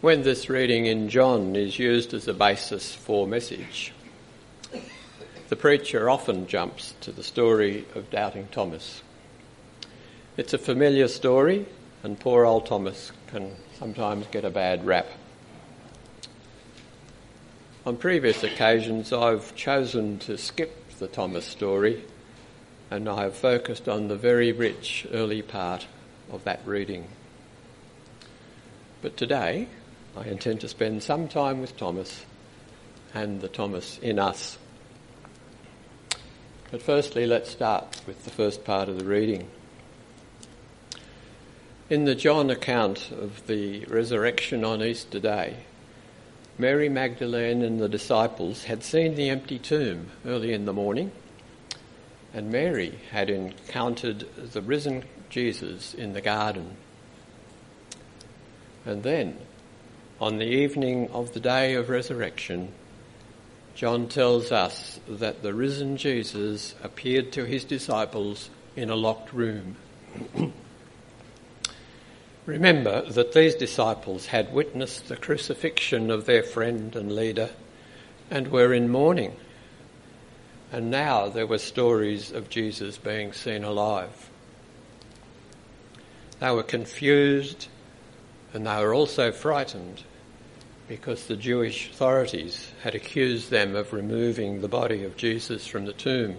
When this reading in John is used as a basis for message, the preacher often jumps to the story of Doubting Thomas. It's a familiar story, and poor old Thomas can sometimes get a bad rap. On previous occasions, I've chosen to skip the Thomas story, and I have focused on the very rich early part of that reading. But today, I intend to spend some time with Thomas and the Thomas in us. But firstly, let's start with the first part of the reading. In the John account of the resurrection on Easter Day, Mary Magdalene and the disciples had seen the empty tomb early in the morning, and Mary had encountered the risen Jesus in the garden. And then, on the evening of the day of resurrection, John tells us that the risen Jesus appeared to his disciples in a locked room. Remember that these disciples had witnessed the crucifixion of their friend and leader and were in mourning. And now there were stories of Jesus being seen alive. They were confused and they were also frightened because the Jewish authorities had accused them of removing the body of Jesus from the tomb.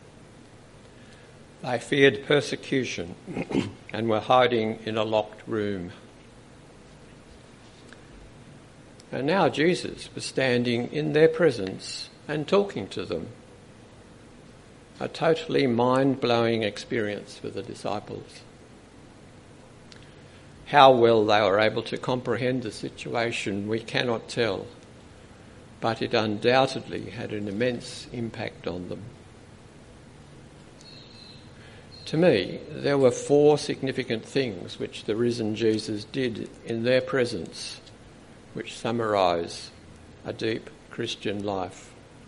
They feared persecution and were hiding in a locked room. And now Jesus was standing in their presence and talking to them. A totally mind-blowing experience for the disciples. How well they were able to comprehend the situation, we cannot tell, but it undoubtedly had an immense impact on them. To me, there were 4 significant things which the risen Jesus did in their presence, which summarise a deep Christian life.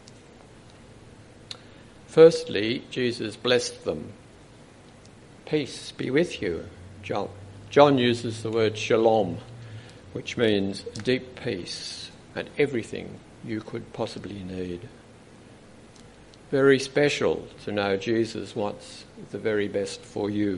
Firstly, Jesus blessed them. Peace be with you, John uses the word shalom, which means deep peace and everything you could possibly need. Very special to know Jesus wants the very best for you.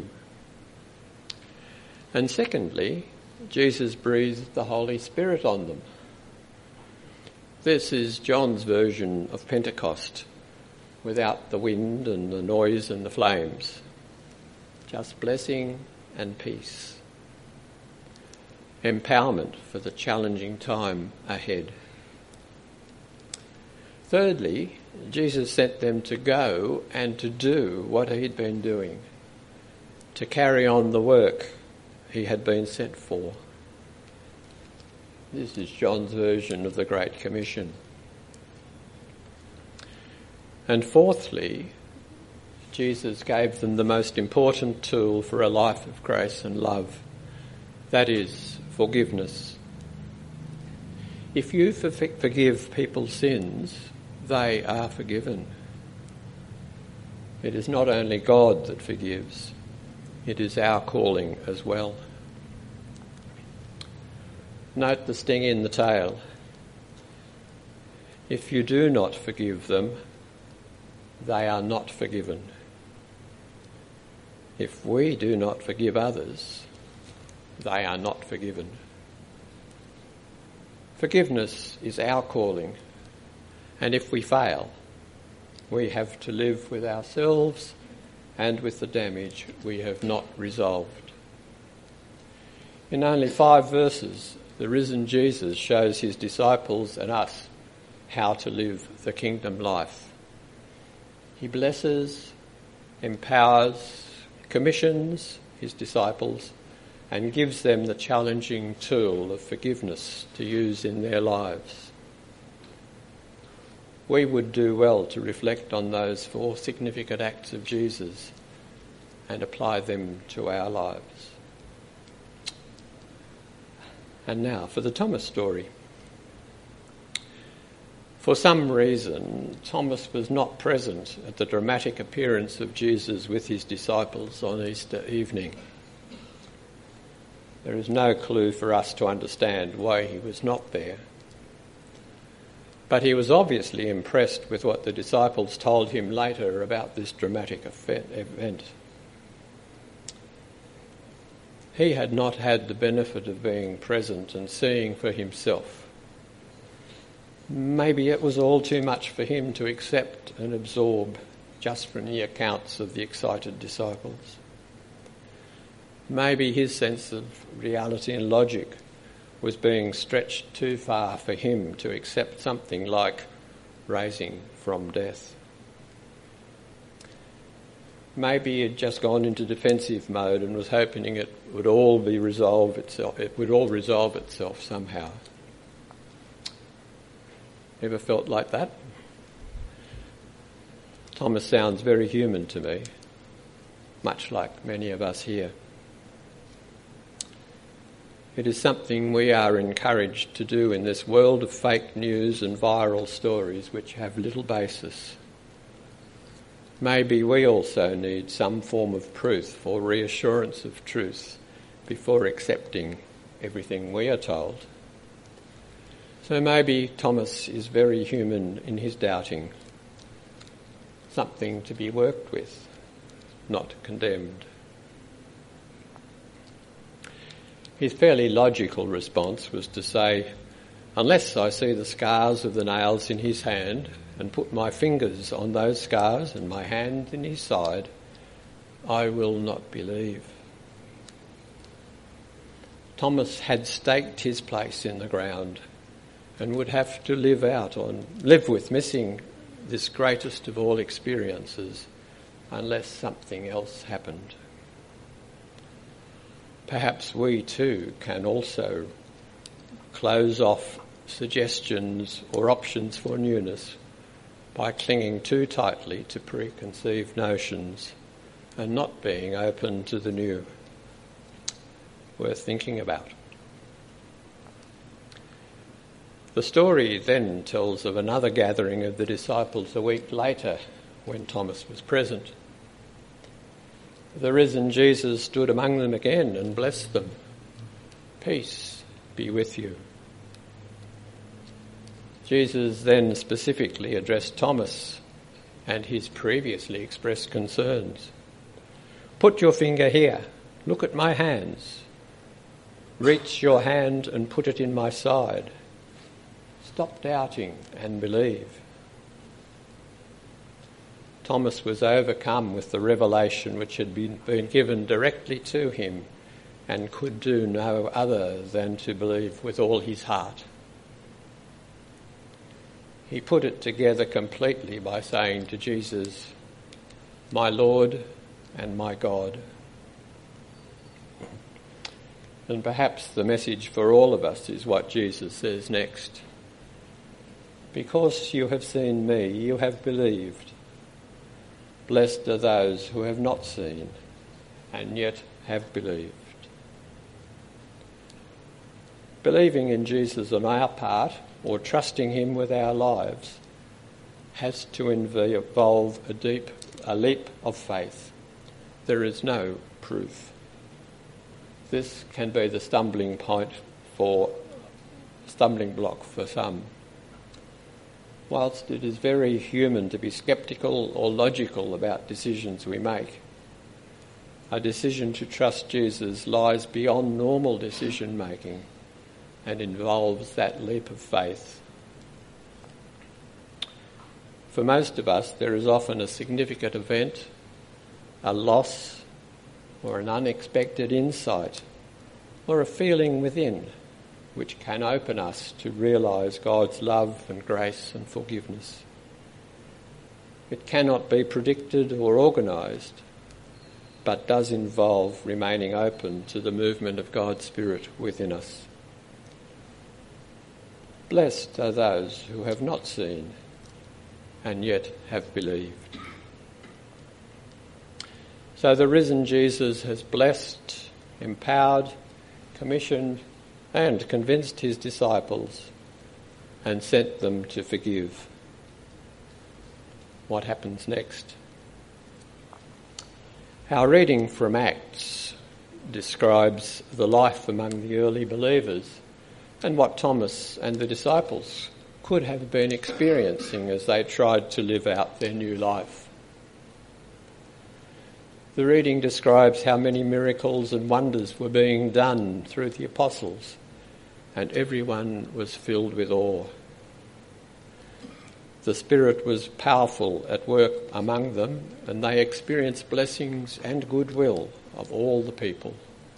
And secondly, Jesus breathed the Holy Spirit on them. This is John's version of Pentecost, without the wind and the noise and the flames. Just blessing and peace. Empowerment for the challenging time ahead. Thirdly, Jesus sent them to go and to do what he'd been doing, to carry on the work he had been sent for. This is John's version of the Great Commission. And fourthly, Jesus gave them the most important tool for a life of grace and love, that is, forgiveness. If you forgive people's sins, they are forgiven. It is not only God that forgives, it is our calling as well. Note the sting in the tail. If you do not forgive them, they are not forgiven. If we do not forgive others, they are not forgiven. Forgiveness is our calling, and if we fail, we have to live with ourselves and with the damage we have not resolved. In only 5 verses, the risen Jesus shows his disciples and us how to live the kingdom life. He blesses, empowers, commissions his disciples, and gives them the challenging tool of forgiveness to use in their lives. We would do well to reflect on those 4 significant acts of Jesus and apply them to our lives. And now for the Thomas story. For some reason, Thomas was not present at the dramatic appearance of Jesus with his disciples on Easter evening. There is no clue for us to understand why he was not there. But he was obviously impressed with what the disciples told him later about this dramatic event. He had not had the benefit of being present and seeing for himself. Maybe it was all too much for him to accept and absorb just from the accounts of the excited disciples. Maybe his sense of reality and logic was being stretched too far for him to accept something like raising from death. Maybe he had just gone into defensive mode and was hoping it would all resolve itself somehow. Ever felt like that? Thomas sounds very human to me, much like many of us here. It is something we are encouraged to do in this world of fake news and viral stories which have little basis. Maybe we also need some form of proof or reassurance of truth before accepting everything we are told. So maybe Thomas is very human in his doubting, something to be worked with, not condemned. His fairly logical response was to say, unless I see the scars of the nails in his hand and put my fingers on those scars and my hand in his side, I will not believe. Thomas had staked his place in the ground and would have to live with missing this greatest of all experiences unless something else happened. Perhaps we too can also close off suggestions or options for newness by clinging too tightly to preconceived notions and not being open to the new. Worth thinking about. The story then tells of another gathering of the disciples a week later when Thomas was present. The risen Jesus stood among them again and blessed them. Peace be with you. Jesus then specifically addressed Thomas and his previously expressed concerns. Put your finger here. Look at my hands. Reach your hand and put it in my side. Stop doubting and believe. Thomas was overcome with the revelation which had been given directly to him and could do no other than to believe with all his heart. He put it together completely by saying to Jesus, "My Lord and my God." And perhaps the message for all of us is what Jesus says next. Because you have seen me, you have believed. Blessed are those who have not seen and yet have believed. Believing in Jesus on our part, or trusting him with our lives, has to involve a leap of faith. There is no proof. This can be the stumbling block for some. Whilst it is very human to be sceptical or logical about decisions we make, a decision to trust Jesus lies beyond normal decision making and involves that leap of faith. For most of us, there is often a significant event, a loss, or an unexpected insight, or a feeling within which can open us to realise God's love and grace and forgiveness. It cannot be predicted or organised, but does involve remaining open to the movement of God's Spirit within us. Blessed are those who have not seen and yet have believed. So the risen Jesus has blessed, empowered, commissioned and convinced his disciples and sent them to forgive. What happens next? Our reading from Acts describes the life among the early believers and what Thomas and the disciples could have been experiencing as they tried to live out their new life. The reading describes how many miracles and wonders were being done through the apostles, and everyone was filled with awe. The Spirit was powerful at work among them, and they experienced blessings and goodwill of all the people.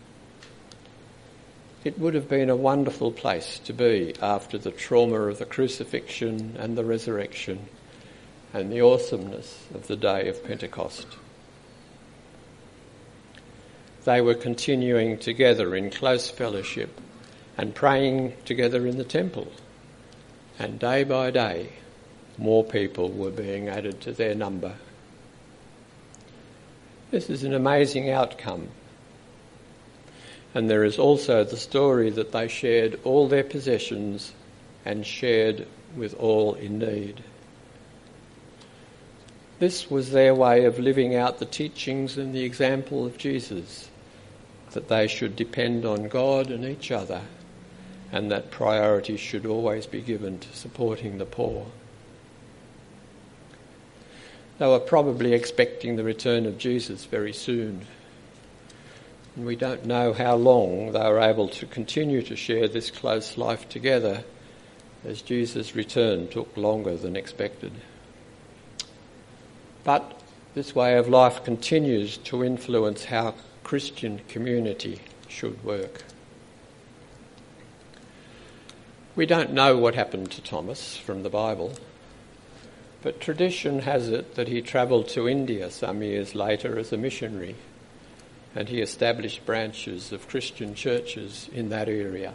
It would have been a wonderful place to be after the trauma of the crucifixion and the resurrection and the awesomeness of the day of Pentecost. They were continuing together in close fellowship and praying together in the temple, and day by day more people were being added to their number. This is an amazing outcome. And there is also the story that they shared all their possessions and shared with all in need. This was their way of living out the teachings and the example of Jesus, that they should depend on God and each other, and that priority should always be given to supporting the poor. They were probably expecting the return of Jesus very soon. And we don't know how long they were able to continue to share this close life together, as Jesus' return took longer than expected. But this way of life continues to influence how Christian community should work. We don't know what happened to Thomas from the Bible, but tradition has it that he travelled to India some years later as a missionary, and he established branches of Christian churches in that area.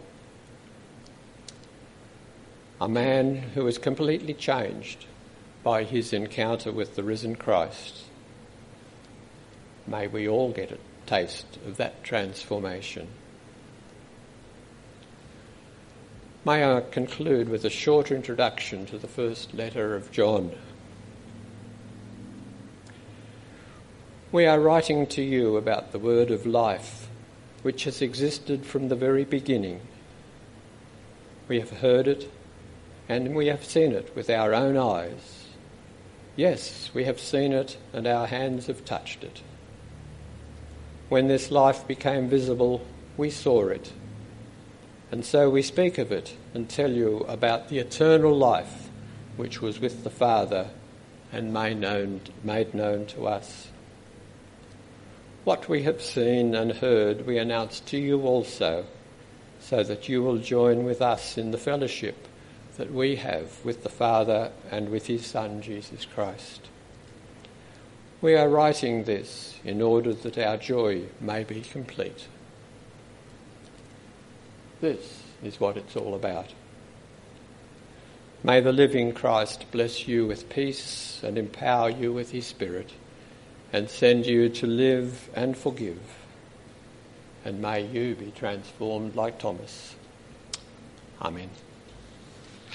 A man who was completely changed by his encounter with the risen Christ. May we all get a taste of that transformation. May I conclude with a short introduction to the first letter of John. We are writing to you about the word of life, which has existed from the very beginning. We have heard it, and we have seen it with our own eyes. Yes, we have seen it, and our hands have touched it. When this life became visible, we saw it. And so we speak of it and tell you about the eternal life which was with the Father and made known to us. What we have seen and heard we announce to you also, so that you will join with us in the fellowship that we have with the Father and with his Son, Jesus Christ. We are writing this in order that our joy may be complete. This is what it's all about. May the living Christ bless you with peace and empower you with his Spirit, and send you to live and forgive. And may you be transformed like Thomas. Amen.